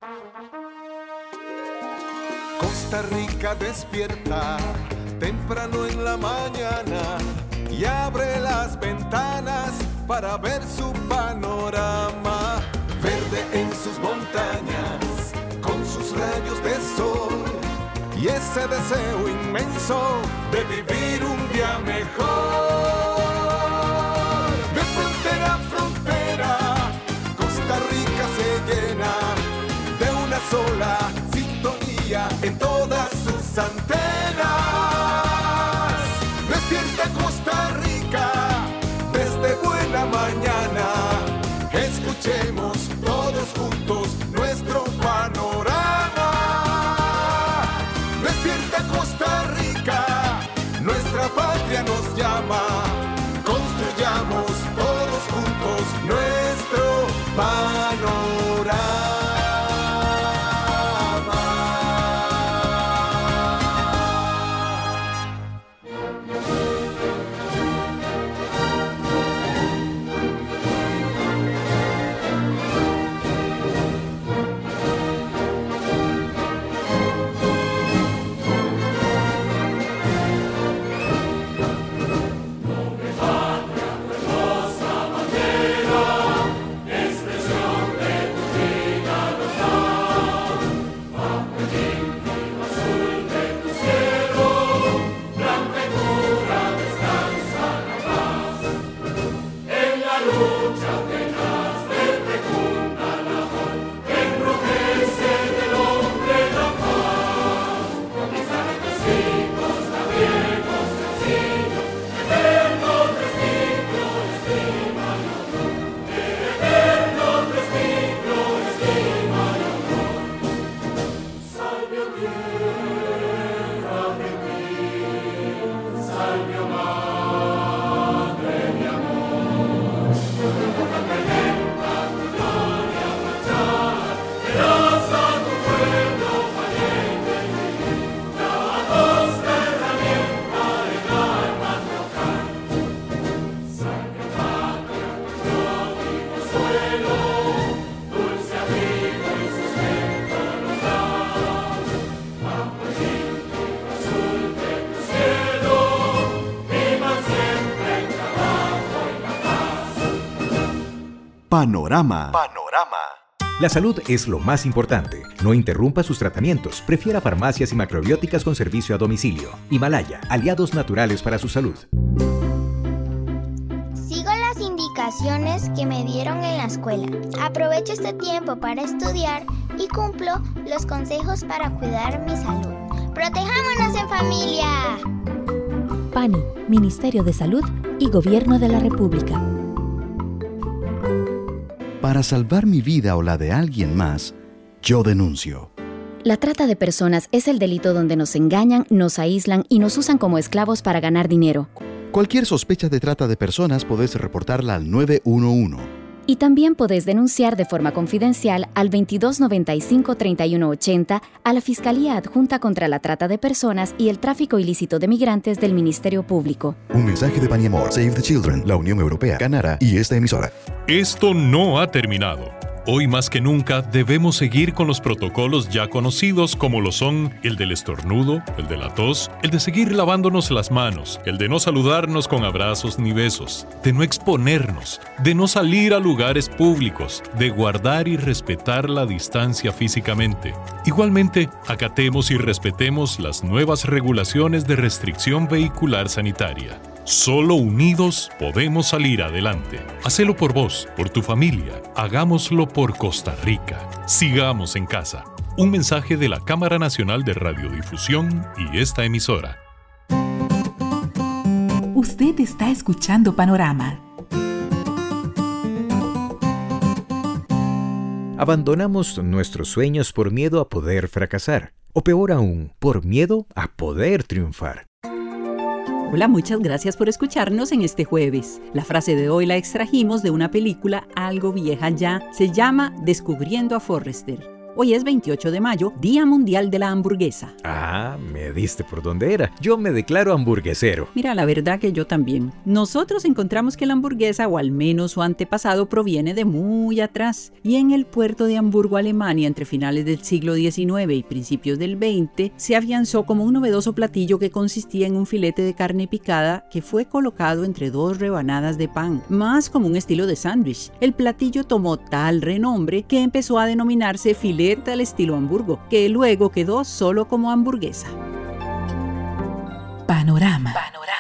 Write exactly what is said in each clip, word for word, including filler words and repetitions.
Costa Rica despierta temprano en la mañana y abre las ventanas para ver su panorama. Verde en sus montañas, con sus rayos de sol y ese deseo inmenso de vivir un día mejor. De frontera a frontera, Costa Rica se llena de una sola sintonía en todas sus antenas. Despierta Costa Rica desde buena mañana. Escuchemos todos juntos nuestro panorama. Despierta Costa Rica, nuestra patria nos llama. Construyamos todos juntos nuestro panorama. Panorama. Panorama. La salud es lo más importante. No interrumpa sus tratamientos. Prefiera farmacias y macrobióticas con servicio a domicilio. Himalaya, aliados naturales para su salud. Sigo las indicaciones que me dieron en la escuela. Aprovecho este tiempo para estudiar y cumplo los consejos para cuidar mi salud. ¡Protejámonos en familia! P A N I, Ministerio de Salud y Gobierno de la República. Para salvar mi vida o la de alguien más, yo denuncio. La trata de personas es el delito donde nos engañan, nos aíslan y nos usan como esclavos para ganar dinero. Cualquier sospecha de trata de personas podés reportarla al nueve uno uno. Y también podés denunciar de forma confidencial al veintidós noventa y cinco treinta y uno ochenta a la Fiscalía Adjunta contra la Trata de Personas y el Tráfico Ilícito de Migrantes del Ministerio Público. Un mensaje de Paniamor, Save the Children, la Unión Europea, Canara y esta emisora. Esto no ha terminado. Hoy más que nunca debemos seguir con los protocolos ya conocidos como lo son el del estornudo, el de la tos, el de seguir lavándonos las manos, el de no saludarnos con abrazos ni besos, de no exponernos, de no salir a lugares públicos, de guardar y respetar la distancia físicamente. Igualmente, acatemos y respetemos las nuevas regulaciones de restricción vehicular sanitaria. Solo unidos podemos salir adelante. Hacelo por vos, por tu familia. Hagámoslo por Costa Rica. Sigamos en casa. Un mensaje de la Cámara Nacional de Radiodifusión y esta emisora. Usted está escuchando Panorama. Abandonamos nuestros sueños por miedo a poder fracasar. O peor aún, por miedo a poder triunfar. Hola, muchas gracias por escucharnos en este jueves. La frase de hoy la extrajimos de una película algo vieja ya. Se llama Descubriendo a Forrester. Hoy es veintiocho de mayo, Día Mundial de la Hamburguesa. Ah, me diste por dónde era. Yo me declaro hamburguesero. Mira, la verdad que yo también. Nosotros encontramos que la hamburguesa, o al menos su antepasado, proviene de muy atrás. Y en el puerto de Hamburgo, Alemania, entre finales del siglo diecinueve y principios del veinte, se afianzó como un novedoso platillo que consistía en un filete de carne picada que fue colocado entre dos rebanadas de pan, más como un estilo de sándwich. El platillo tomó tal renombre que empezó a denominarse filete al estilo Hamburgo, que luego quedó solo como hamburguesa. Panorama.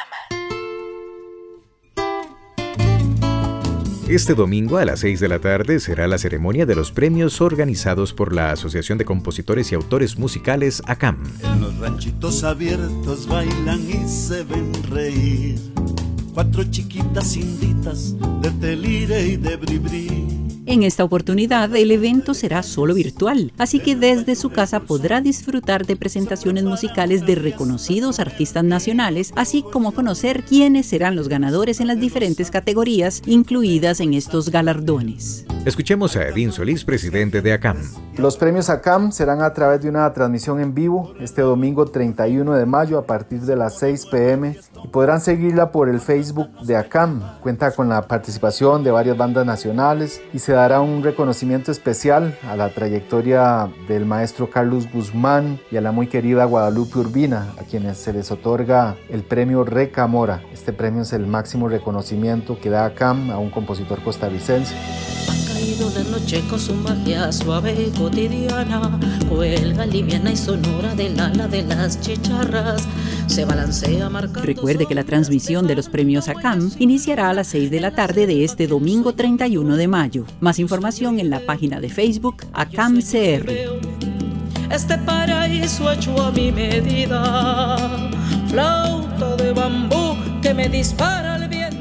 Este domingo a las seis de la tarde será la ceremonia de los premios organizados por la Asociación de Compositores y Autores Musicales A C A M. En los ranchitos abiertos bailan y se ven reír cuatro chiquitas inditas de Telire y de Bribri. En esta oportunidad, el evento será solo virtual, así que desde su casa podrá disfrutar de presentaciones musicales de reconocidos artistas nacionales, así como conocer quiénes serán los ganadores en las diferentes categorías incluidas en estos galardones. Escuchemos a Edín Solís, presidente de A C A M. Los premios A C A M serán a través de una transmisión en vivo este domingo treinta y uno de mayo a partir de las seis pe eme y podrán seguirla por el Facebook de A C A M. Cuenta con la participación de varias bandas nacionales y se dará un reconocimiento especial a la trayectoria del maestro Carlos Guzmán y a la muy querida Guadalupe Urbina, a quienes se les otorga el premio Reca Mora. Este premio es el máximo reconocimiento que da A C A M a un compositor costarricense. Ha caído la noche con su magia suave y cotidiana, cuelga liviana y sonora del ala de las chicharras, se balancea marcando. Recuerde que la transmisión de los premios A C A M iniciará a las seis de la tarde de este domingo treinta y uno de mayo. Más información en la página de Facebook A C A M C R. Este paraíso hecho a mi medida, flauta de bambú que me dispara al viento.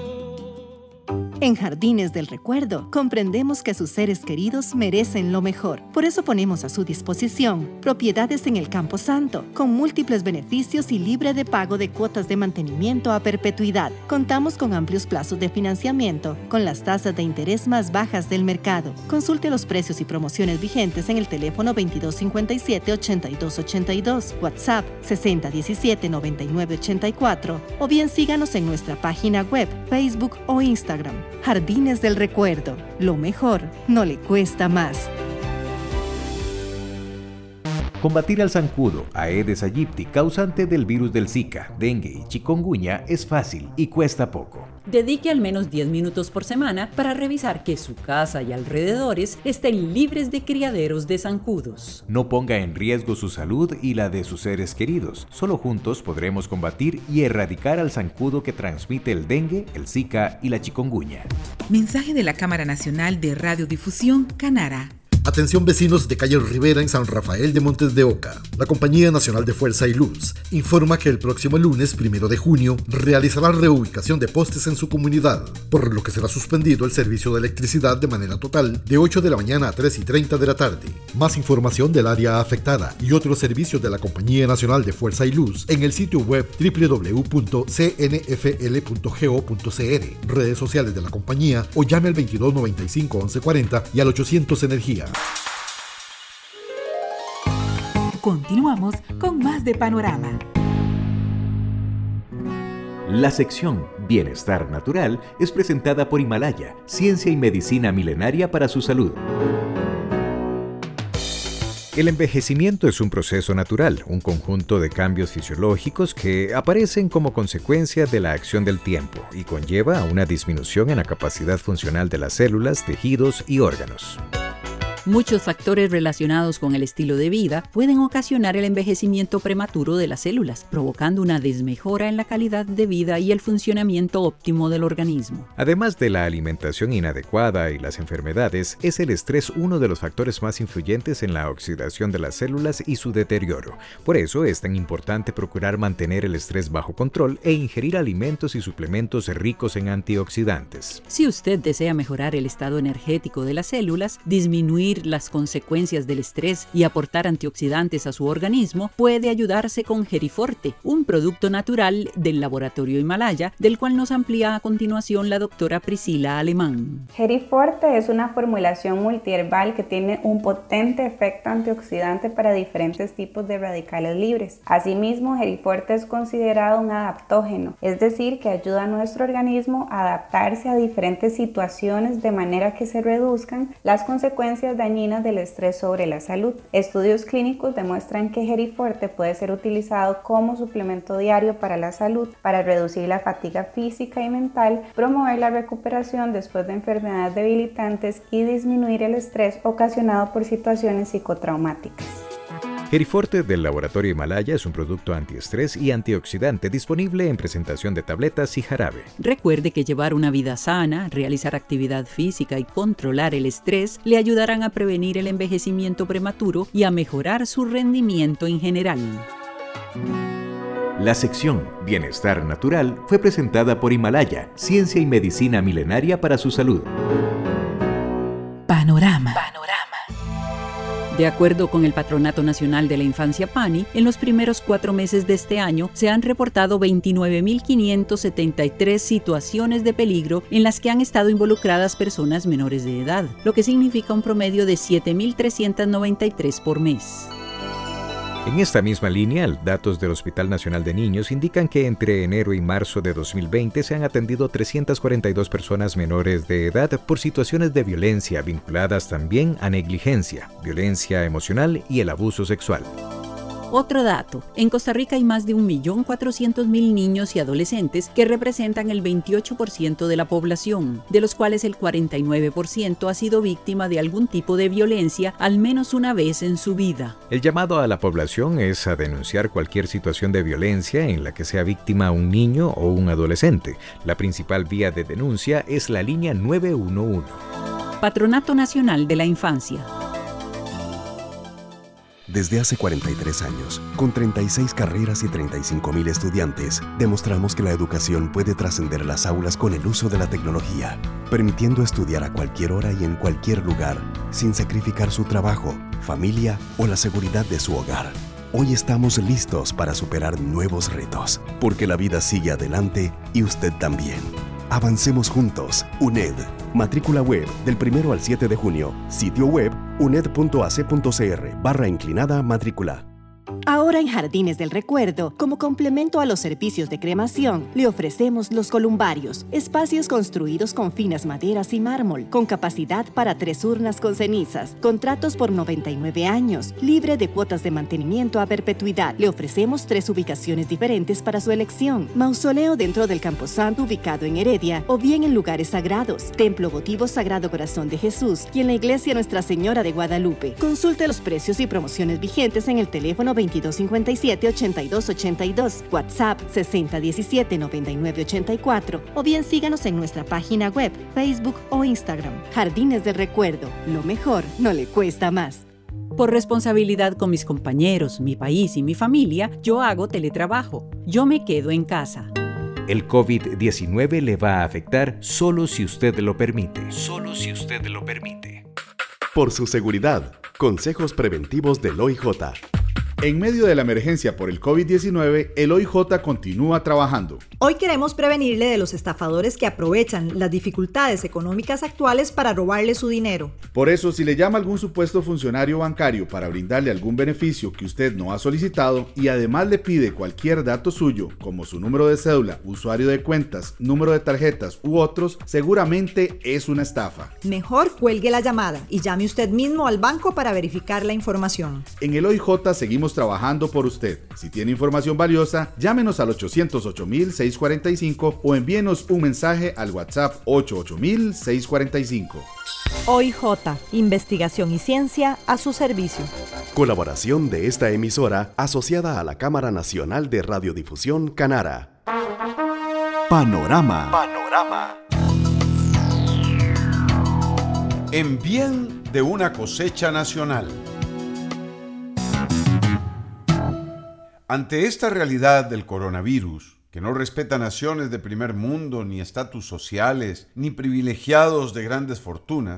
En Jardines del Recuerdo, comprendemos que sus seres queridos merecen lo mejor. Por eso ponemos a su disposición propiedades en el Campo Santo, con múltiples beneficios y libre de pago de cuotas de mantenimiento a perpetuidad. Contamos con amplios plazos de financiamiento, con las tasas de interés más bajas del mercado. Consulte los precios y promociones vigentes en el teléfono veintidós cincuenta y siete, ochenta y dos ochenta y dos, WhatsApp sesenta diecisiete, noventa y nueve ochenta y cuatro, o bien síganos en nuestra página web, Facebook o Instagram. Jardines del Recuerdo, lo mejor no le cuesta más. Combatir al zancudo, Aedes aegypti, causante del virus del Zika, dengue y chikungunya, es fácil y cuesta poco. Dedique al menos diez minutos por semana para revisar que su casa y alrededores estén libres de criaderos de zancudos. No ponga en riesgo su salud y la de sus seres queridos. Solo juntos podremos combatir y erradicar al zancudo que transmite el dengue, el Zika y la chikungunya. Mensaje de la Cámara Nacional de Radiodifusión, Canara. Atención vecinos de Calle Rivera en San Rafael de Montes de Oca. La Compañía Nacional de Fuerza y Luz informa que el próximo lunes, primero de junio, realizará reubicación de postes en su comunidad, por lo que será suspendido el servicio de electricidad de manera total de ocho de la mañana a tres y treinta de la tarde. Más información del área afectada y otros servicios de la Compañía Nacional de Fuerza y Luz en el sitio web doble u doble u doble u punto c n f l punto go punto c r, redes sociales de la compañía o llame al veintidós noventa y cinco, once cuarenta y al ochocientos Energía. Continuamos con más de Panorama. La sección Bienestar Natural es presentada por Himalaya, ciencia y medicina milenaria para su salud. El envejecimiento es un proceso natural, un conjunto de cambios fisiológicos que aparecen como consecuencia de la acción del tiempo y conlleva a una disminución en la capacidad funcional de las células, tejidos y órganos. Muchos factores relacionados con el estilo de vida pueden ocasionar el envejecimiento prematuro de las células, provocando una desmejora en la calidad de vida y el funcionamiento óptimo del organismo. Además de la alimentación inadecuada y las enfermedades, es el estrés uno de los factores más influyentes en la oxidación de las células y su deterioro. Por eso es tan importante procurar mantener el estrés bajo control e ingerir alimentos y suplementos ricos en antioxidantes. Si usted desea mejorar el estado energético de las células, disminuir disminuir las consecuencias del estrés y aportar antioxidantes a su organismo, puede ayudarse con Geriforte, un producto natural del laboratorio Himalaya, del cual nos amplía a continuación la doctora Priscila Alemán. Geriforte es una formulación multiherbal que tiene un potente efecto antioxidante para diferentes tipos de radicales libres. Asimismo, Geriforte es considerado un adaptógeno, es decir, que ayuda a nuestro organismo a adaptarse a diferentes situaciones de manera que se reduzcan las consecuencias dañinas del estrés sobre la salud. Estudios clínicos demuestran que Geriforte puede ser utilizado como suplemento diario para la salud, para reducir la fatiga física y mental, promover la recuperación después de enfermedades debilitantes y disminuir el estrés ocasionado por situaciones psicotraumáticas. Geriforte del laboratorio Himalaya es un producto antiestrés y antioxidante disponible en presentación de tabletas y jarabe. Recuerde que llevar una vida sana, realizar actividad física y controlar el estrés le ayudarán a prevenir el envejecimiento prematuro y a mejorar su rendimiento en general. La sección Bienestar Natural fue presentada por Himalaya, ciencia y medicina milenaria para su salud. Panorama. De acuerdo con el Patronato Nacional de la Infancia PANI, en los primeros cuatro meses de este año se han reportado veintinueve mil quinientas setenta y tres situaciones de peligro en las que han estado involucradas personas menores de edad, lo que significa un promedio de siete mil trescientas noventa y tres por mes. En esta misma línea, datos del Hospital Nacional de Niños indican que entre enero y marzo de dos mil veinte se han atendido trescientas cuarenta y dos personas menores de edad por situaciones de violencia vinculadas también a negligencia, violencia emocional y el abuso sexual. Otro dato, en Costa Rica hay más de un millón cuatrocientos mil niños y adolescentes que representan el veintiocho por ciento de la población, de los cuales el cuarenta y nueve por ciento ha sido víctima de algún tipo de violencia al menos una vez en su vida. El llamado a la población es a denunciar cualquier situación de violencia en la que sea víctima un niño o un adolescente. La principal vía de denuncia es la línea nueve uno uno. Patronato Nacional de la Infancia. Desde hace cuarenta y tres años, con treinta y seis carreras y treinta y cinco mil estudiantes, demostramos que la educación puede trascender las aulas con el uso de la tecnología, permitiendo estudiar a cualquier hora y en cualquier lugar, sin sacrificar su trabajo, familia o la seguridad de su hogar. Hoy estamos listos para superar nuevos retos, porque la vida sigue adelante y usted también. Avancemos juntos. UNED. Matrícula web del primero al siete de junio. Sitio web uned punto a c punto c r barra inclinada matrícula. Ahora en Jardines del Recuerdo, como complemento a los servicios de cremación, le ofrecemos los columbarios, espacios construidos con finas maderas y mármol, con capacidad para tres urnas con cenizas, contratos por noventa y nueve años, libre de cuotas de mantenimiento a perpetuidad. Le ofrecemos tres ubicaciones diferentes para su elección: mausoleo dentro del Camposanto ubicado en Heredia, o bien en lugares sagrados, Templo Votivo Sagrado Corazón de Jesús y en la Iglesia Nuestra Señora de Guadalupe. Consulte los precios y promociones vigentes en el teléfono veintidós cincuenta y siete, ochenta y dos ochenta y dos, WhatsApp sesenta diecisiete, noventa y nueve ochenta y cuatro, o bien síganos en nuestra página web, Facebook o Instagram. Jardines del Recuerdo, lo mejor no le cuesta más. Por responsabilidad con mis compañeros, mi país y mi familia, yo hago teletrabajo. Yo me quedo en casa. El COVID diecinueve le va a afectar solo si usted lo permite. Solo si usted lo permite. Por su seguridad, consejos preventivos del O I J. En medio de la emergencia por el COVID diecinueve, el O I J continúa trabajando. Hoy queremos prevenirle de los estafadores que aprovechan las dificultades económicas actuales para robarle su dinero. Por eso, si le llama algún supuesto funcionario bancario para brindarle algún beneficio que usted no ha solicitado y además le pide cualquier dato suyo, como su número de cédula, usuario de cuentas, número de tarjetas u otros, seguramente es una estafa. Mejor cuelgue la llamada y llame usted mismo al banco para verificar la información. En el O I J seguimos trabajando por usted. Si tiene información valiosa, llámenos al ochocientos ocho mil seiscientos cuarenta y cinco o envíenos un mensaje al WhatsApp ochenta y ocho mil seiscientos cuarenta y cinco. O I J, investigación y ciencia a su servicio. Colaboración de esta emisora asociada a la Cámara Nacional de Radiodifusión Canara. Panorama. Panorama. En bien de una cosecha nacional. Ante esta realidad del coronavirus, que no respeta naciones de primer mundo, ni estatus sociales, ni privilegiados de grandes fortunas,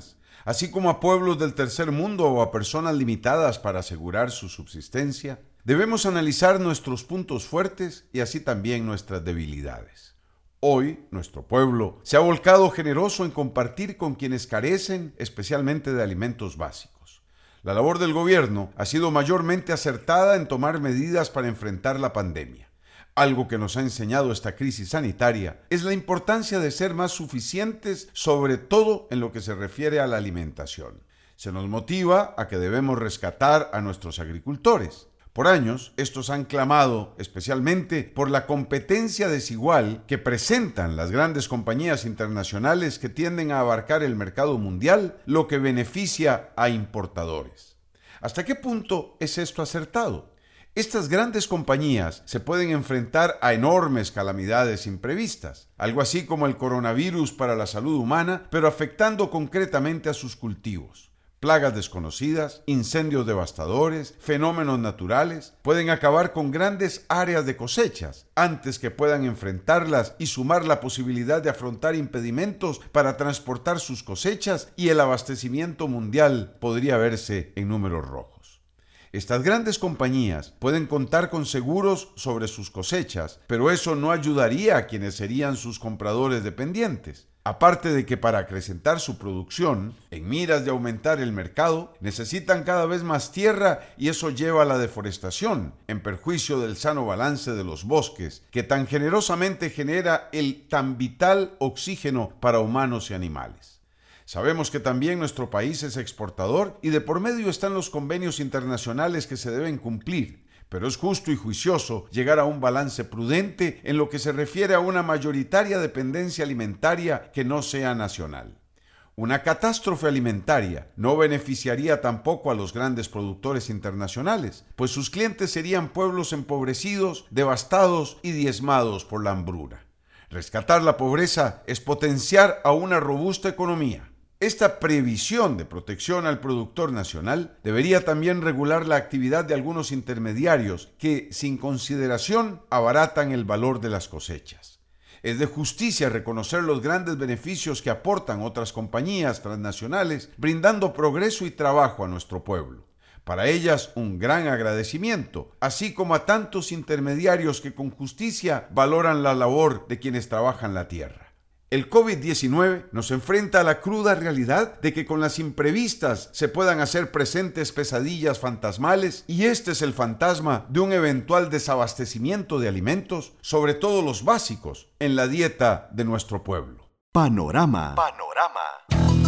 así como a pueblos del tercer mundo o a personas limitadas para asegurar su subsistencia, debemos analizar nuestros puntos fuertes y así también nuestras debilidades. Hoy, nuestro pueblo se ha volcado generoso en compartir con quienes carecen, especialmente de alimentos básicos. La labor del gobierno ha sido mayormente acertada en tomar medidas para enfrentar la pandemia. Algo que nos ha enseñado esta crisis sanitaria es la importancia de ser más suficientes, sobre todo en lo que se refiere a la alimentación. Se nos motiva a que debemos rescatar a nuestros agricultores. Por años, estos han clamado especialmente por la competencia desigual que presentan las grandes compañías internacionales que tienden a abarcar el mercado mundial, lo que beneficia a importadores. ¿Hasta qué punto es esto acertado? Estas grandes compañías se pueden enfrentar a enormes calamidades imprevistas, algo así como el coronavirus para la salud humana, pero afectando concretamente a sus cultivos. Plagas desconocidas, incendios devastadores, fenómenos naturales pueden acabar con grandes áreas de cosechas antes que puedan enfrentarlas y sumar la posibilidad de afrontar impedimentos para transportar sus cosechas, y el abastecimiento mundial podría verse en números rojos. Estas grandes compañías pueden contar con seguros sobre sus cosechas, pero eso no ayudaría a quienes serían sus compradores dependientes. Aparte de que para acrecentar su producción, en miras de aumentar el mercado, necesitan cada vez más tierra y eso lleva a la deforestación, en perjuicio del sano balance de los bosques, que tan generosamente genera el tan vital oxígeno para humanos y animales. Sabemos que también nuestro país es exportador y de por medio están los convenios internacionales que se deben cumplir. Pero es justo y juicioso llegar a un balance prudente en lo que se refiere a una mayoritaria dependencia alimentaria que no sea nacional. Una catástrofe alimentaria no beneficiaría tampoco a los grandes productores internacionales, pues sus clientes serían pueblos empobrecidos, devastados y diezmados por la hambruna. Rescatar la pobreza es potenciar a una robusta economía. Esta previsión de protección al productor nacional debería también regular la actividad de algunos intermediarios que, sin consideración, abaratan el valor de las cosechas. Es de justicia reconocer los grandes beneficios que aportan otras compañías transnacionales, brindando progreso y trabajo a nuestro pueblo. Para ellas, un gran agradecimiento, así como a tantos intermediarios que con justicia valoran la labor de quienes trabajan la tierra. El COVID diecinueve nos enfrenta a la cruda realidad de que con las imprevistas se puedan hacer presentes pesadillas fantasmales, y este es el fantasma de un eventual desabastecimiento de alimentos, sobre todo los básicos, en la dieta de nuestro pueblo. Panorama. Panorama.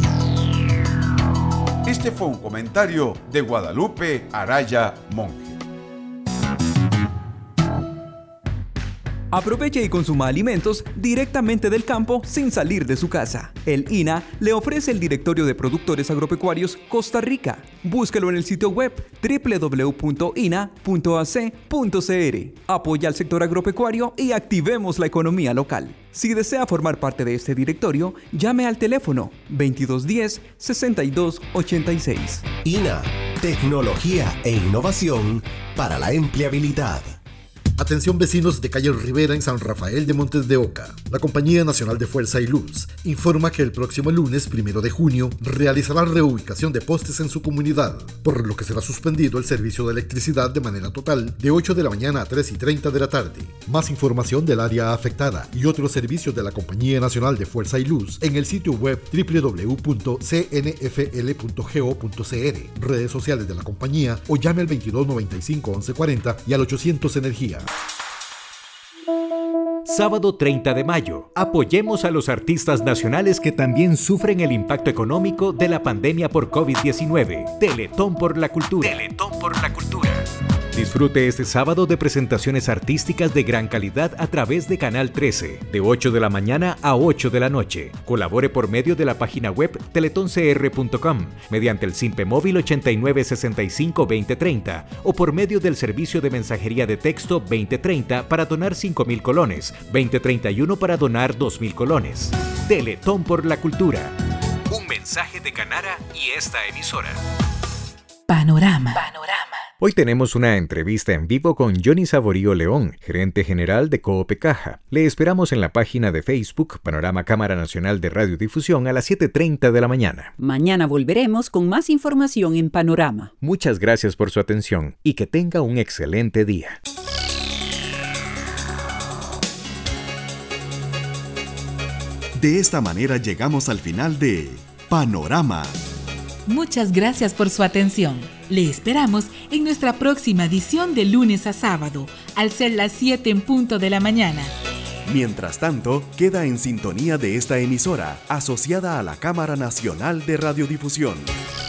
Este fue un comentario de Guadalupe Araya Monge. Aproveche y consuma alimentos directamente del campo sin salir de su casa. El I N A le ofrece el Directorio de Productores Agropecuarios Costa Rica. Búsquelo en el sitio web doble u doble u doble u punto i n a punto a c punto c r. Apoya al sector agropecuario y activemos la economía local. Si desea formar parte de este directorio, llame al teléfono veintidós diez, sesenta y dos ochenta y seis. I N A, tecnología e innovación para la empleabilidad. Atención vecinos de calle Rivera en San Rafael de Montes de Oca. La Compañía Nacional de Fuerza y Luz informa que el próximo lunes primero de junio realizará reubicación de postes en su comunidad, por lo que será suspendido el servicio de electricidad de manera total de ocho de la mañana a tres y treinta de la tarde. Más información del área afectada y otros servicios de la Compañía Nacional de Fuerza y Luz en el sitio web doble u doble u doble u punto c n f l punto go punto c r, redes sociales de la compañía o llame al veintidós noventa y cinco once cuarenta y al ochocientos Energía. Sábado treinta de mayo. Apoyemos a los artistas nacionales que también sufren el impacto económico de la pandemia por COVID diecinueve. Teletón por la Cultura. Teletón por la Cultura. Disfrute este sábado de presentaciones artísticas de gran calidad a través de Canal trece, de ocho de la mañana a ocho de la noche. Colabore por medio de la página web teletón c r punto com, mediante el SIMPE móvil ochenta y nueve sesenta y cinco veinte treinta o por medio del servicio de mensajería de texto veinte treinta para donar cinco mil colones, veinte treinta y uno para donar dos mil colones. Teletón por la Cultura. Un mensaje de Canara y esta emisora. Panorama. Panorama. Hoy tenemos una entrevista en vivo con Johnny Saborío León, gerente general de Coope Caja. Le esperamos en la página de Facebook Panorama Cámara Nacional de Radiodifusión a las siete y treinta de la mañana. Mañana volveremos con más información en Panorama. Muchas gracias por su atención y que tenga un excelente día. De esta manera llegamos al final de Panorama. Muchas gracias por su atención. Le esperamos en nuestra próxima edición de lunes a sábado, al ser las siete en punto de la mañana. Mientras tanto, queda en sintonía de esta emisora, asociada a la Cámara Nacional de Radiodifusión.